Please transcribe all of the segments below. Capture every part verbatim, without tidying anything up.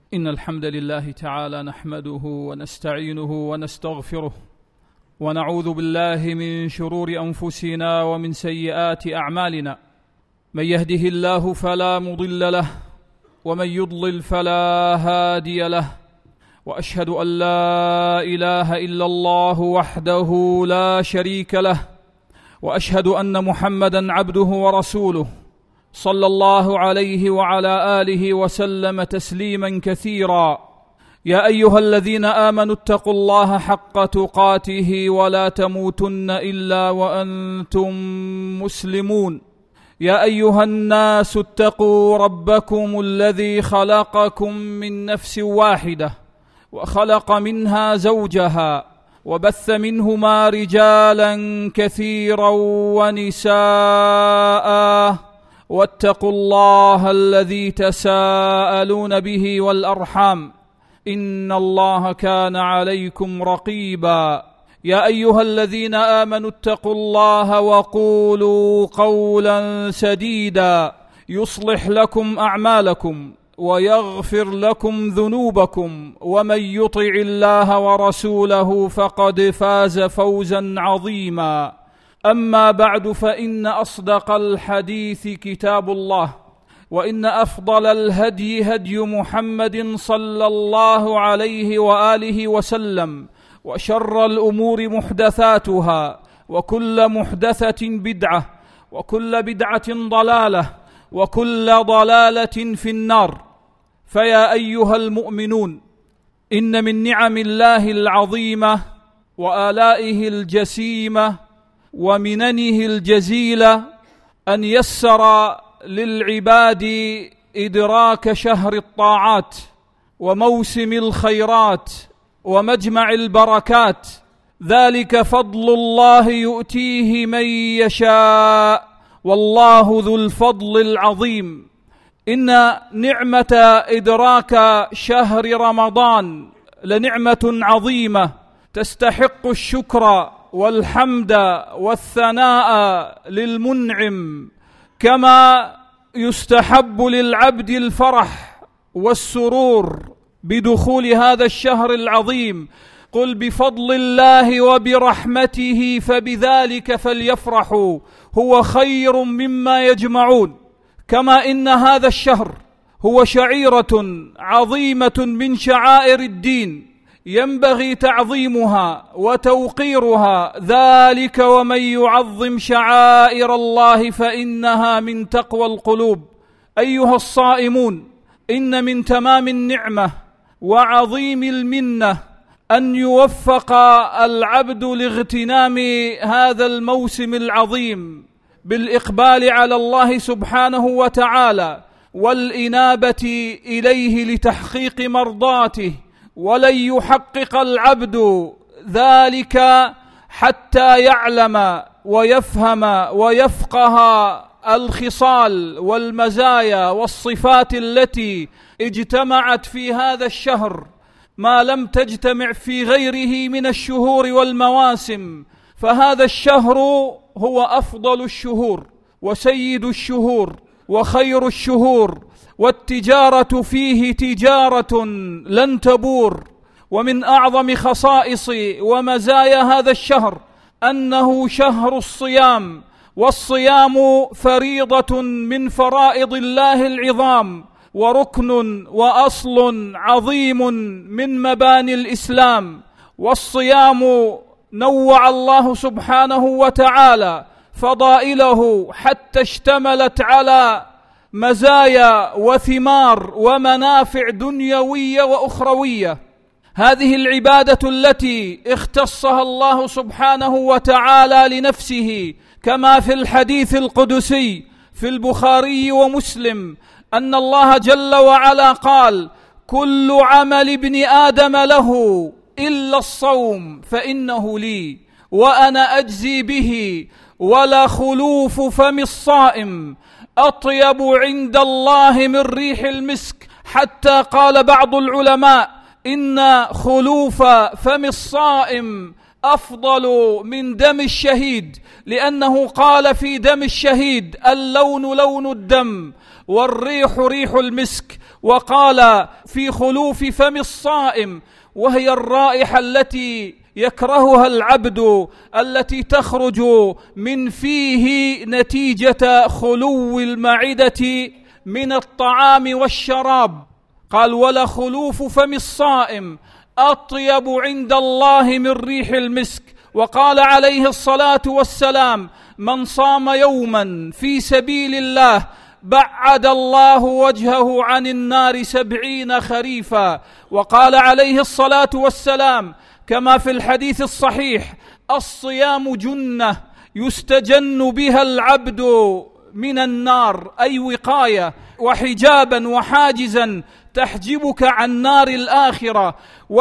إن الحمد لله تعالى نحمده ونستعينه ونستغفره ونعوذ بالله من شرور أنفسنا ومن سيئات أعمالنا. من يهده الله فلا مضل له ومن يضلل فلا هادي له، وأشهد أن لا إله إلا الله وحده لا شريك له، وأشهد أن محمدًا عبده ورسوله صلى الله عليه وعلى آله وسلم تسليما كثيرا. يا أيها الذين آمنوا اتقوا الله حق تقاته ولا تموتن إلا وأنتم مسلمون. يا أيها الناس اتقوا ربكم الذي خلقكم من نفس واحدة وخلق منها زوجها وبث منهما رجالا كثيرا ونساء، واتقوا الله الذي تساءلون به والأرحام إن الله كان عليكم رقيبا. يا أيها الذين آمنوا اتقوا الله وقولوا قولا سديدا يصلح لكم أعمالكم ويغفر لكم ذنوبكم، ومن يطع الله ورسوله فقد فاز فوزا عظيما. أما بعد، فإن أصدق الحديث كتاب الله، وإن أفضل الهدي هدي محمد صلى الله عليه وآله وسلم، وشر الأمور محدثاتها، وكل محدثة بدعة، وكل بدعة ضلالة، وكل ضلالة في النار. فيا أيها المؤمنون، إن من نعم الله العظيمة وآلائه الجسيمة ومننه الجزيلة أن يسر للعباد إدراك شهر الطاعات وموسم الخيرات ومجمع البركات. ذلك فضل الله يؤتيه من يشاء، والله ذو الفضل العظيم. إن نعمة إدراك شهر رمضان لنعمة عظيمة تستحق الشكر والحمد والثناء للمنعم، كما يستحب للعبد الفرح والسرور بدخول هذا الشهر العظيم. قل بفضل الله وبرحمته فبذلك فليفرحوا هو خير مما يجمعون. كما إن هذا الشهر هو شعيرة عظيمة من شعائر الدين ينبغي تعظيمها وتوقيرها. ذلك ومن يعظم شعائر الله فإنها من تقوى القلوب. أيها الصائمون، إن من تمام النعمة وعظيم المنة أن يوفق العبد لاغتنام هذا الموسم العظيم بالإقبال على الله سبحانه وتعالى والإنابة إليه لتحقيق مرضاته. ولن يحقق العبد ذلك حتى يعلم ويفهم ويفقه الخصال والمزايا والصفات التي اجتمعت في هذا الشهر ما لم تجتمع في غيره من الشهور والمواسم. فهذا الشهر هو أفضل الشهور وسيد الشهور وخير الشهور، والتجارة فيه تجارة لن تبور. ومن أعظم خصائص ومزايا هذا الشهر أنه شهر الصيام، والصيام فريضة من فرائض الله العظام، وركن وأصل عظيم من مباني الإسلام. والصيام نوع الله سبحانه وتعالى فضائله حتى اشتملت على مزايا وثمار ومنافع دنيوية وأخروية. هذه العبادة التي اختصها الله سبحانه وتعالى لنفسه، كما في الحديث القدسي في البخاري ومسلم أن الله جل وعلا قال: كل عمل ابن آدم له إلا الصوم فإنه لي وأنا أجزي به، ولا خلوف فم الصائم أطيب عند الله من ريح المسك. حتى قال بعض العلماء إن خلوف فم الصائم أفضل من دم الشهيد، لأنه قال في دم الشهيد: اللون لون الدم والريح ريح المسك. وقال في خلوف فم الصائم، وهي الرائحة التي يكرهها العبد التي تخرج من فيه نتيجة خلو المعدة من الطعام والشراب. قال ولخلوف فم الصائم أطيب عند الله من ريح المسك. وقال عليه الصلاة والسلام من صام يوما في سبيل الله بعد الله وجهه عن النار سبعين خريفا. وقال عليه الصلاة والسلام كما في الحديث الصحيح الصيام جنة يستجن بها العبد من النار، أي وقاية وحجابا وحاجزا تحجبك عن نار الآخرة.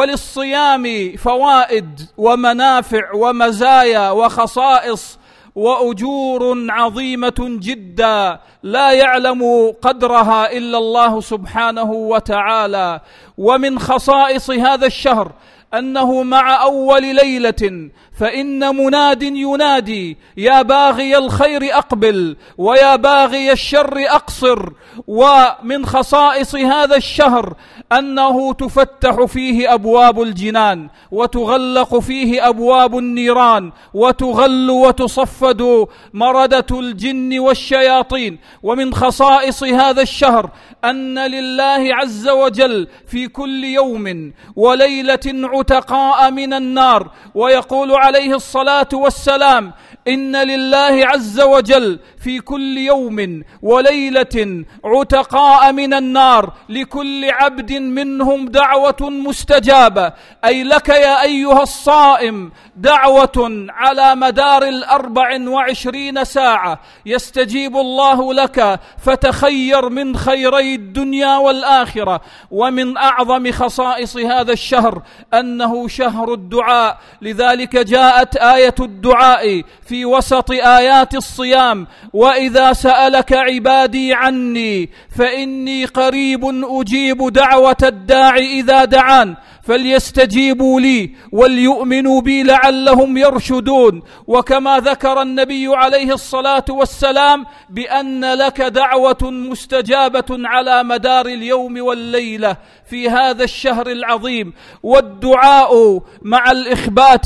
وللصيام فوائد ومنافع ومزايا وخصائص وأجور عظيمة جدا لا يعلم قدرها إلا الله سبحانه وتعالى. ومن خصائص هذا الشهر أنه مع أول ليلة فإن مناد ينادي يا باغي الخير أقبل ويا باغي الشر أقصر. ومن خصائص هذا الشهر أنه تفتح فيه أبواب الجنان وتغلق فيه أبواب النيران وتغل وتصفد مردة الجن والشياطين. ومن خصائص هذا الشهر أن لله عز وجل في كل يوم وليلة عتقاء من النار. ويقول عليه الصلاة والسلام إن لله عز وجل في كل يوم وليلة عتقاء من النار لكل عبد منهم دعوة مستجابة. أي لك يا أيها الصائم دعوة على مدار الأربع وعشرين ساعة يستجيب الله لك فتخير من خيري الدنيا والآخرة. ومن أعظم خصائص هذا الشهر أنه شهر الدعاء، لذلك جاءت آية الدعاء في وسط آيات الصيام وإذا سألك عبادي عني فإني قريب أجيب دعوة الداعي إذا دعان فليستجيبوا لي وليؤمنوا بي لعلهم يرشدون. وكما ذكر النبي عليه الصلاة والسلام بأن لك دعوة مستجابة على مدار اليوم والليلة في هذا الشهر العظيم. والدعاء مع الإخبات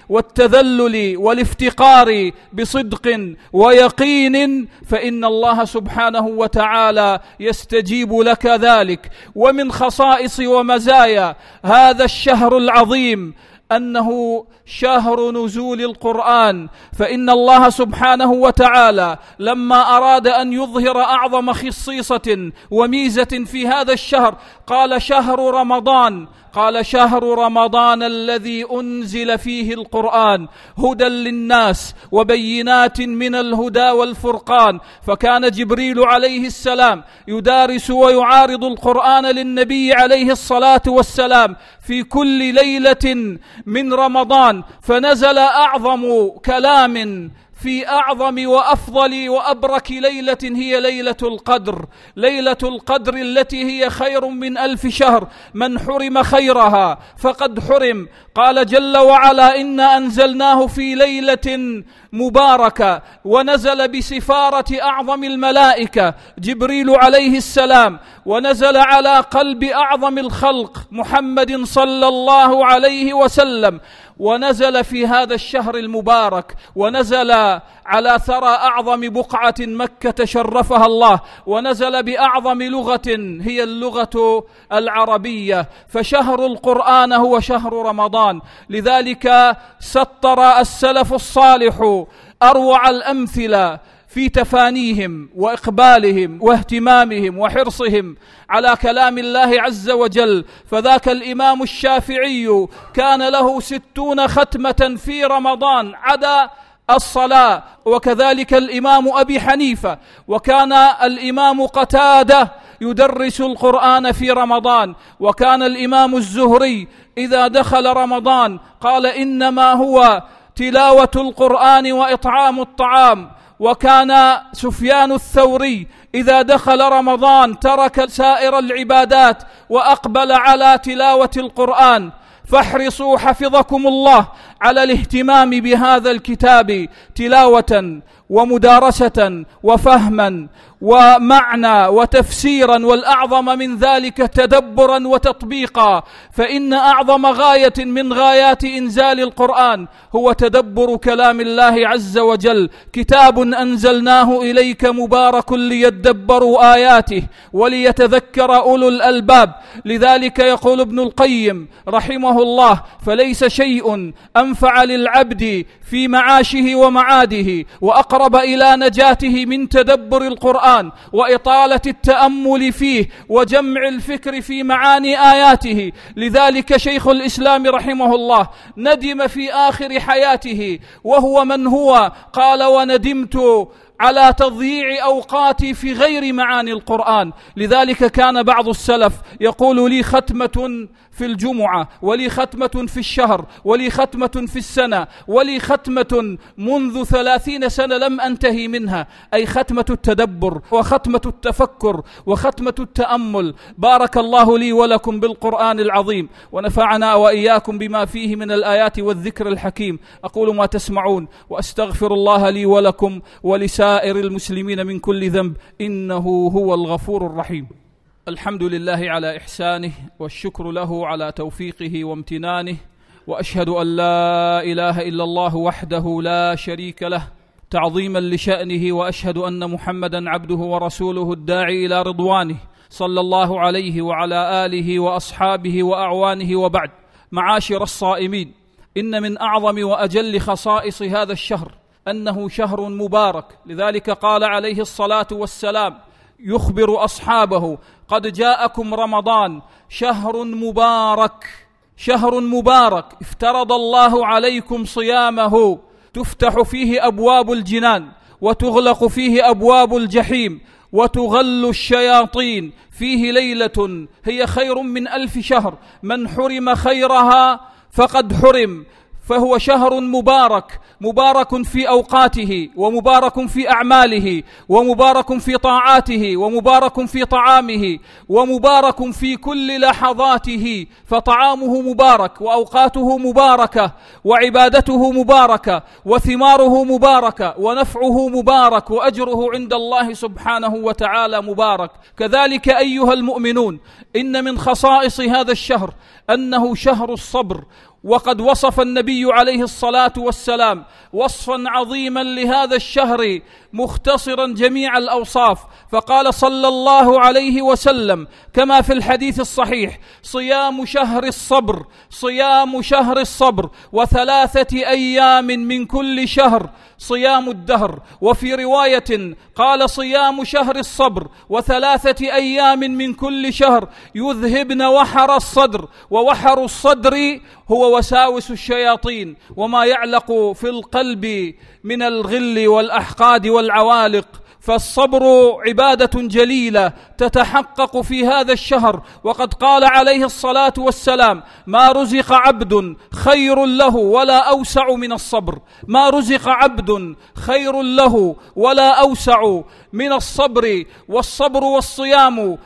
والتذلل والافتقار بصدق ويقين فإن الله سبحانه وتعالى يستجيب لك ذلك. ومن خصائص ومزايا هذا الشهر العظيم أنه شهر نزول القرآن، فإن الله سبحانه وتعالى لما أراد أن يظهر أعظم خصيصة وميزة في هذا الشهر قال شهر رمضان، قال شهر رمضان الذي أنزل فيه القرآن هدى للناس وبينات من الهدى والفرقان. فكان جبريل عليه السلام يدارس ويعارض القرآن للنبي عليه الصلاة والسلام في كل ليلة من رمضان، فنزل أعظم كلام في أعظم وأفضل وأبرك ليلة هي ليلة القدر، ليلة القدر التي هي خير من ألف شهر، من حرم خيرها فقد حرم. قال جل وعلا إنا أنزلناه في ليلة مباركة، ونزل بسفارة أعظم الملائكة جبريل عليه السلام، ونزل على قلب أعظم الخلق محمد صلى الله عليه وسلم، ونزل في هذا الشهر المبارك، ونزل على ثرى أعظم بقعة مكة شرفها الله، ونزل بأعظم لغة هي اللغة العربية. فشهر القرآن هو شهر رمضان، لذلك سطر السلف الصالح أروع الأمثلة في تفانيهم وإقبالهم واهتمامهم وحرصهم على كلام الله عز وجل. فذاك الإمام الشافعي كان له ستون ختمة في رمضان عدا الصلاة، وكذلك الإمام أبي حنيفة، وكان الإمام قتادة يدرس القرآن في رمضان، وكان الإمام الزهري إذا دخل رمضان قال إنما هو تلاوة القرآن وإطعام الطعام، وكان سفيان الثوري إذا دخل رمضان ترك سائر العبادات وأقبل على تلاوة القرآن. فاحرصوا حفظكم الله على الاهتمام بهذا الكتاب تلاوة ومدارسة وفهما ومعنى وتفسيرا، والأعظم من ذلك تدبرا وتطبيقا، فإن أعظم غاية من غايات إنزال القرآن هو تدبر كلام الله عز وجل. كتاب أنزلناه إليك مبارك ليدبروا آياته وليتذكر أولو الألباب. لذلك يقول ابن القيم رحمه الله: فليس شيء أنفع للعبد في معاشه ومعاده وأقرب إلى نجاته من تدبر القرآن وإطالة التأمل فيه وجمع الفكر في معاني آياته. لذلك شيخ الإسلام رحمه الله ندم في آخر حياته وهو من هو قال: وندمت على تضييع أوقاتي في غير معاني القرآن. لذلك كان بعض السلف يقول: لي ختمة في الجمعة، ولي ختمة في الشهر، ولي ختمة في السنة، ولي ختمة منذ ثلاثين سنة لم أنتهي منها، أي ختمة التدبر وختمة التفكر وختمة التأمل. بارك الله لي ولكم بالقرآن العظيم، ونفعنا وإياكم بما فيه من الآيات والذكر الحكيم. أقول ما تسمعون، وأستغفر الله لي ولكم ولسائر المسلمين من كل ذنب، إنه هو الغفور الرحيم. الحمد لله على إحسانه، والشكر له على توفيقه وامتنانه، وأشهد أن لا إله إلا الله وحده لا شريك له تعظيما لشأنه، وأشهد أن محمدا عبده ورسوله الداعي إلى رضوانه، صلى الله عليه وعلى آله وأصحابه وأعوانه. وبعد، معاشر الصائمين، إن من أعظم وأجل خصائص هذا الشهر أنه شهر مبارك. لذلك قال عليه الصلاة والسلام يخبر أصحابه: قد جاءكم رمضان شهر مبارك، شهر مبارك افترض الله عليكم صيامه، تفتح فيه أبواب الجنان وتغلق فيه أبواب الجحيم وتغل الشياطين، فيه ليلة هي خير من ألف شهر، من حرم خيرها فقد حرم. فهو شهر مبارك، مبارك في أوقاته، ومبارك في أعماله، ومبارك في طاعاته، ومبارك في طعامه، ومبارك في كل لحظاته. فطعامه مبارك، وأوقاته مباركة، وعبادته مباركة، وثماره مباركة، ونفعه مبارك، وأجره عند الله سبحانه وتعالى مبارك. كذلك أيها المؤمنون، إن من خصائص هذا الشهر أنه شهر الصبر، وقد وصف النبي عليه الصلاة والسلام وصفا عظيما لهذا الشهر مختصرا جميع الأوصاف، فقال صلى الله عليه وسلم كما في الحديث الصحيح: صيام شهر الصبر، صيام شهر الصبر، وثلاثة أيام من كل شهر صيام الدهر. وفي رواية قال: صيام شهر الصبر وثلاثة أيام من كل شهر يذهبن وحر الصدر، ووحر الصدر هو وساوس الشياطين وما يعلق في القلب من الغل والأحقاد والعوالق. فالصبر عبادة جليلة تتحقق في هذا الشهر، وقد قال عليه الصلاة والسلام: ما رزق عبد خير له ولا أوسع من الصبر، ما رزق عبد خير له ولا أوسع من الصبر. والصبر والصيام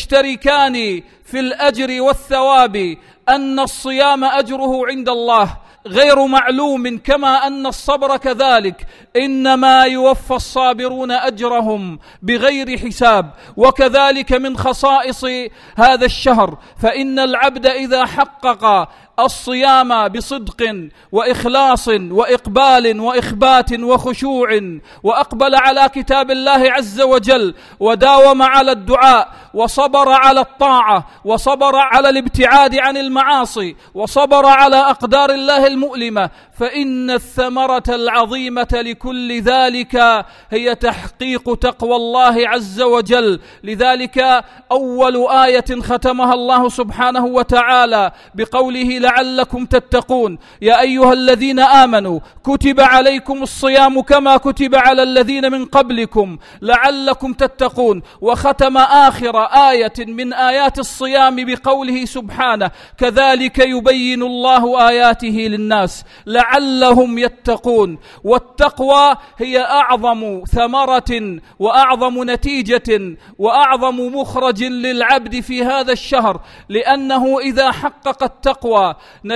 يشتركان في الأجر والثواب، أن الصيام أجره عند الله غير معلوم، كما أن الصبر كذلك، إنما يوفى الصابرون أجرهم بغير حساب. وكذلك من خصائص هذا الشهر، فإن العبد إذا حقق الصيام بصدق وإخلاص وإقبال وإخبات وخشوع، وأقبل على كتاب الله عز وجل، وداوم على الدعاء، وصبر على الطاعة، وصبر على الابتعاد عن المعاصي، وصبر على أقدار الله المؤلمة، فإن الثمرة العظيمة لكل ذلك هي تحقيق تقوى الله عز وجل. لذلك أول آية ختمها الله سبحانه وتعالى بقوله: لعلكم تتقون، يا أيها الذين آمنوا كتب عليكم الصيام كما كتب على الذين من قبلكم لعلكم تتقون. وختم آخر آية من آيات الصيام بقوله سبحانه: كذلك يبين الله آياته للناس لعلهم يتقون. والتقوى هي أعظم ثمرة وأعظم نتيجة وأعظم مخرج للعبد في هذا الشهر، لأنه إذا حقق التقوى التقوى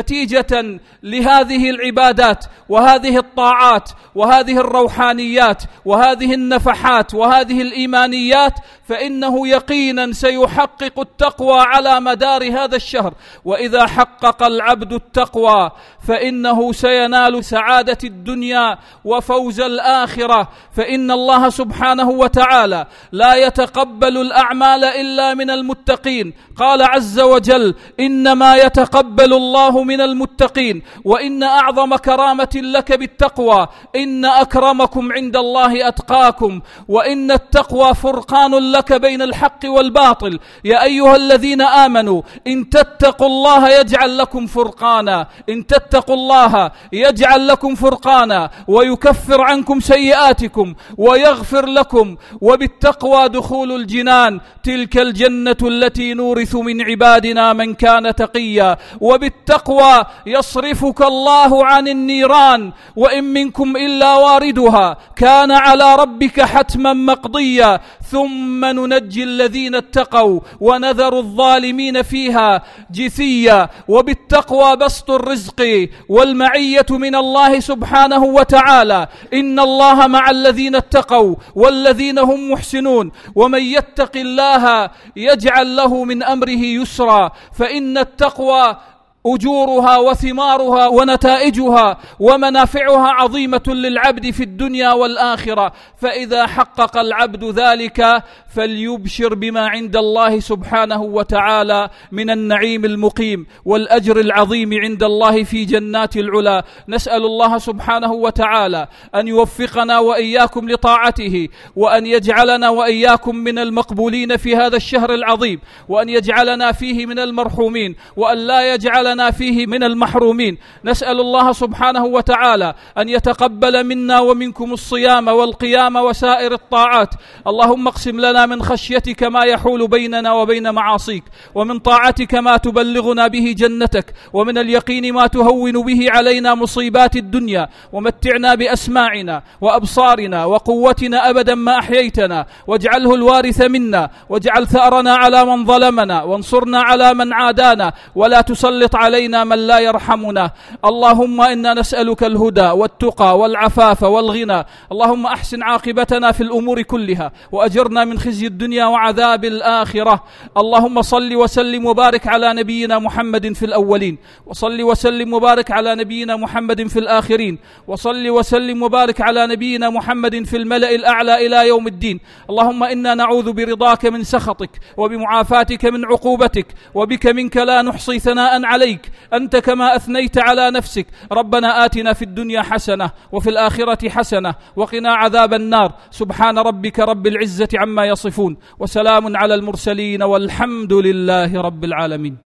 نتيجة لهذه العبادات وهذه الطاعات وهذه الروحانيات وهذه النفحات وهذه الإيمانيات، فإنه يقينا سيحقق التقوى على مدار هذا الشهر. وإذا حقق العبد التقوى فإنه سينال سعادة الدنيا وفوز الآخرة، فإن الله سبحانه وتعالى لا يتقبل الأعمال إلا من المتقين. قال عز وجل: إنما يتقبل الله من المتقين. وإن أعظم كرامة لك بالتقوى إن أكرمكم عند الله أتقاكم، وإن التقوى فرقان لك بين الحق والباطل. يا أيها الذين آمنوا إن تتقوا الله يجعل لكم فرقانا، إن تتقوا الله يجعل لكم فرقانا ويكفر عنكم سيئاتكم ويغفر لكم، وبالتقوى دخول الجنان، تلك الجنة التي نورث من عبادنا من كان تقيا. وبالتقوى يصرفك الله عن النيران، وإن منكم إلا واردها كان على ربك حتما مقضيا، ثم ننجي الذين اتقوا ونذر الظالمين فيها جثيا. وبالتقوى بسط الرزق والمعية من الله سبحانه وتعالى، إن الله مع الذين اتقوا والذين هم محسنون، ومن يتق الله يجعل له من أمره يسرا. فإن التقوى أجورها وثمارها ونتائجها ومنافعها عظيمة للعبد في الدنيا والآخرة. فإذا حقق العبد ذلك فليبشر بما عند الله سبحانه وتعالى من النعيم المقيم والأجر العظيم عند الله في جنات العلا. نسأل الله سبحانه وتعالى أن يوفقنا وإياكم لطاعته، وأن يجعلنا وإياكم من المقبولين في هذا الشهر العظيم، وأن يجعلنا فيه من المرحومين، وأن لا يجعلنا فيه من المحرومين. نسأل الله سبحانه وتعالى أن يتقبل منا ومنكم الصيام والقيام وسائر الطاعات. اللهم اقسم لنا من خشيتك ما يحول بيننا وبين معاصيك، ومن طاعتك ما تبلغنا به جنتك، ومن اليقين ما تهون به علينا مصيبات الدنيا، ومتعنا بأسماعنا وأبصارنا وقوتنا أبدا ما أحييتنا، واجعله الوارث منا، واجعل ثأرنا على من ظلمنا، وانصرنا على من عادانا، ولا تسلط علينا من لا يرحمنا. اللهم إنا نسألك الهدى والتقى والعفاف والغنى. اللهم أحسن عاقبتنا في الأمور كلها، وأجرنا من خزي الدنيا وعذاب الآخرة. اللهم صل وسلم وبارك على نبينا محمد في الأولين، وصل وسلم وبارك على نبينا محمد في الآخرين، وصل وسلم وبارك على نبينا محمد في الملأ الأعلى إلى يوم الدين. اللهم إنا نعوذ برضاك من سخطك، وبمعافاتك من عقوبتك، وبك منك لا نحصي ثناء عليك أنت كما أثنيت على نفسك. ربنا آتنا في الدنيا حسنة وفي الآخرة حسنة وقنا عذاب النار. سبحان ربك رب العزة عما يصفون، وسلام على المرسلين، والحمد لله رب العالمين.